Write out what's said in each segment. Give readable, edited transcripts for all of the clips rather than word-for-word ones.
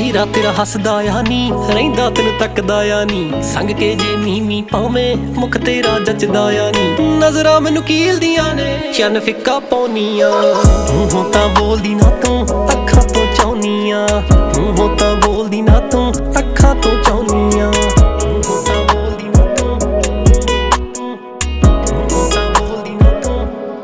ਹੀਰਾ ਤੇਰਾ ਹੱਸਦਾ ਆ ਨੀ, ਰਹਿੰਦਾ ਤੈਨੂੰ ਤੱਕਦਾ ਆ ਨੀ। ਸੰਗ ਕੇ ਜੇ ਨੀਵੀਂ ਪਾਵੇਂ ਮੁਖ ਤੇਰਾ ਜੱਚਦਾ ਆ ਨੀ। ਨਜ਼ਰਾਂ ਮੈਨੂੰ ਕੀਲਦੀਆਂ ਨੇ ਚੰਨ ਫਿੱਕਾ ਪਾਉਣੀਆਂ। ਮੂੰਹੋਂ ਤਾਂ ਬੋਲਦੀ ਨਾ ਤੂੰ ਅੱਖਾਂ ਤੋਂ ਚਾਹੁੰਨੀਆਂ। ਮੂੰਹੋਂ ਤਾਂ ਬੋਲਦੀ ਨਾ ਤੂੰ ਅੱਖਾਂ ਤੋਂ ਚਾਹੁੰਨੀਆਂ। ਮੂੰਹੋਂ ਤਾਂ ਬੋਲਦੀ ਨਾ ਤੂੰ, ਮੂੰਹੋਂ ਤਾਂ ਬੋਲਦੀ ਨਾ ਤੂੰ।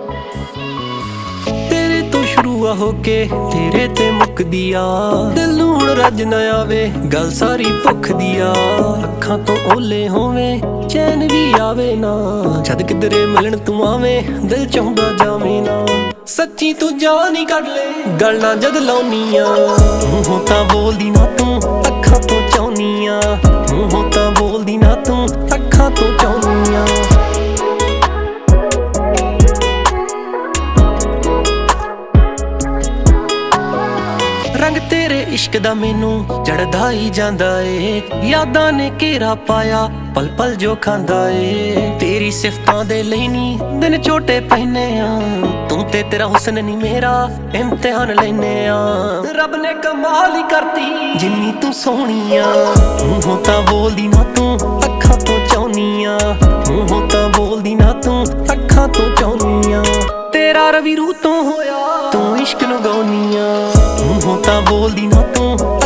ਤੇਰੇ ਤੋਂ ਸ਼ੁਰੂ ਹੋ ਕੇ ਤੇਰੇ ਤੇ ਮੁੱਕਦੀ ਆ। ਦਿਲ ਨੂੰ ਹੁਣ ਰੱਜ ਨਾ ਆਵੇ ਗੱਲ ਸਾਰੀ ਭੁੱਖ ਦੀ ਆ। ਅੱਖਾਂ ਤੋਂ ਓਲੇ ਹੋਵੇਂ ਚੈਨ ਵੀ ਆਵੇ ਨਾ। ਜਦ ਕਿਧਰੇ ਮਿਲਣ ਤੂੰ ਆਵੇਂ ਦਿਲ ਚਾਹੁੰਦਾ ਜਾਵੇਂ ਨਾ। ਸੱਚੀ ਤੂੰ ਜਾਨ ਹੀ ਕੱਢ ਲੈ ਗੱਲ ਨਾ ਜਦ ਲਾਉਣੀਆਂ। ਮੂੰਹੋਂ ਤਾਂ ਬੋਲਦੀ ਨਾ ਤੂੰ ਅੱਖਾਂ ਤੋਂ ਚਾਹੁੰਨੀਆਂ। ਮੂੰਹੋਂ ਤਾਂ ਬੋਲਦੀ ਨਾ ਤੂੰ ਅੱਖਾਂ ਤੋਂ ਚਾਹੁੰਨੀਆਂ। ਰੰਗ ਤੇਰੇ ਇਸ਼ਕ ਦਾ ਮੈਨੂੰ ਚੜਦਾ ਹੀ ਜਾਂਦਾ ਏ। ਯਾਦਾਂ ਨੇ ਘੇਰਾ ਪਾਇਆ ਪਲ ਪਲ ਜੋ ਖਾਂਦਾ ਏ। ਤੇਰੀ ਸਿਫਤਾਂ ਦੇ ਲਈ ਨੀ ਦਿਨ ਛੋਟੇ ਪੈਨੇ ਆ। ਤੂੰ ਤੇ ਤੇਰਾ ਹੁਸਨ ਨੀ ਮੇਰਾ ਇਮਤਿਹਾਨ ਲੈਨੇ ਆ। ਰੱਬ ਨੇ ਕਮਾਲ ਹੀ ਕਰਤੀ ਜਿੰਨੀ ਤੂੰ ਸੋਹਣੀ ਆ। ਮੂੰਹੋਂ ਤਾਂ ਬੋਲਦੀ ਨਾ ਤੂੰ ਅੱਖਾਂ ਤੋਂ ਚਾਹੁੰਨੀਆਂ। ਮੂੰਹੋਂ ਤਾਂ ਬੋਲਦੀ ਨਾ ਤੂੰ ਅੱਖਾਂ ਤੋਂ ਚਾਹੁੰਨੀਆਂ। ਤੇਰਾ ਰਵੀ ਰੂਹ ਤੋਂ ਹੋਇਆ ਤੂੰ ਇਸ਼ਕ ਨੂੰ ਗਾਉਨੀਆਂ। ਮੂੰਹੋਂ ਤਾਂ ਬੋਲਦੀ ਨਾ ਤੂੰ